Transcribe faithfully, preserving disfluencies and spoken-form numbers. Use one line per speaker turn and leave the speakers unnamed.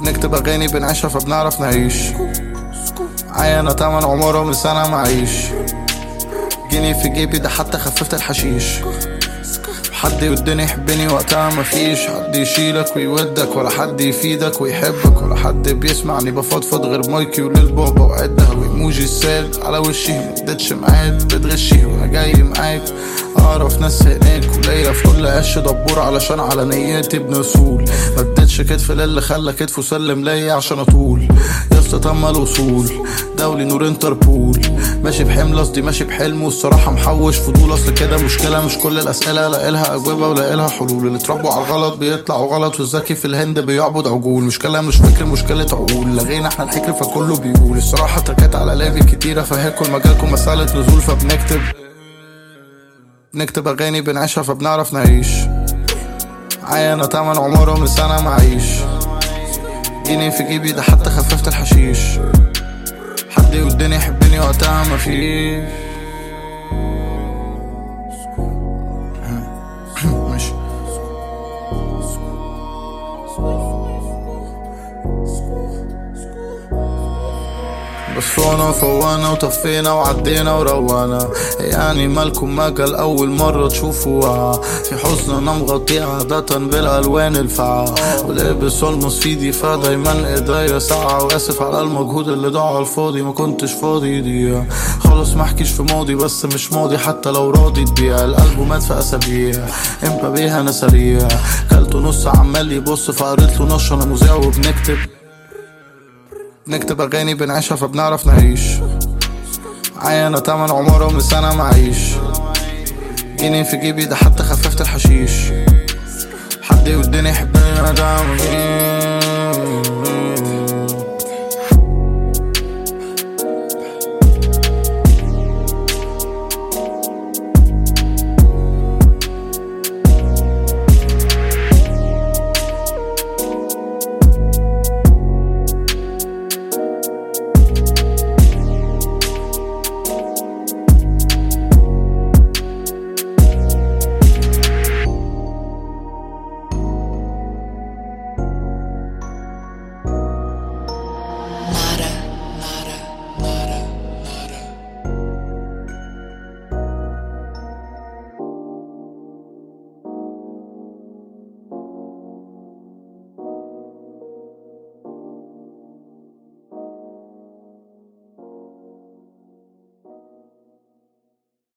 نكتب أغاني بنعيشها فبنعرف نعيش. عينا تمن عمره من سنة معيش. جنيه في جيبي ده حتى خففت الحشيش. حد يودني يحبني وقتها مفيش حد يشيلك ويودك، ولا حد يفيدك ويحبك، ولا حد بيسمعني بفضفض غير مايكي وللبابا وعدها وايموجي الساد على وشي. مدتش معاد بتغشي وانا جاي معاك. اعرف ناس هناك وليا في كل عش دبور علشان على نياتي ابن اصول. مدتش كتف للي خلى كتفه سلم ليا عشان اطول. يسطا تم الوصول دولي نور انتربول. ماشي بحمل قصدي ماشي بحلم، والصراحة محوش فضول. اصل كده مشكلة مش كل الاسئلة لاقيلها اجوبة ولاقيلها حلول. اللي اتربوا على الغلط بيطلعوا غلط، والذكي في الهند بيعبد عجول. مشكلة مش فكر مشكلة عقول. لغينا احنا الحكر فكله بيقول. الصراحة تركات على لافي كتيرة فهيكل مجالكم مسألة نزول. فبنكتب نكتب أغاني بنعيشها فبنعرف نعيش. عينا تمن عمره من سنة معيش. جنيه في جيبي ده حتى خففت الحشيش. حد يودني يحبني وقتها مفيش. ماشي بصونا وفوانا وطفينا وعدينا وروّانا. يعني مالكم مجال أول مرة تشوفوها. في حزننا مغطية عادة بالألوان الفاقعة، ولابس المص في دي فدايما ايديا ساقعة. وآسف على المجهود اللي ضاع على الفاضي، ما كنتش فاضي دي خالص. محكيش في ماضي بس مش ماضي حتى لو راضي تبيع. القلب مات في أسابيع امتى بيها أنا سريع. كلته نص عمال يبص فقريت له نشر أنا مذيع. وبنكتب نكتب أغاني بنعيشها فبنعرف نعيش. عينا تمن عمره من سنة معيش. جنيه في جيبي ده حتى خففت الحشيش. حد يودني يحبني انا ده مفيش.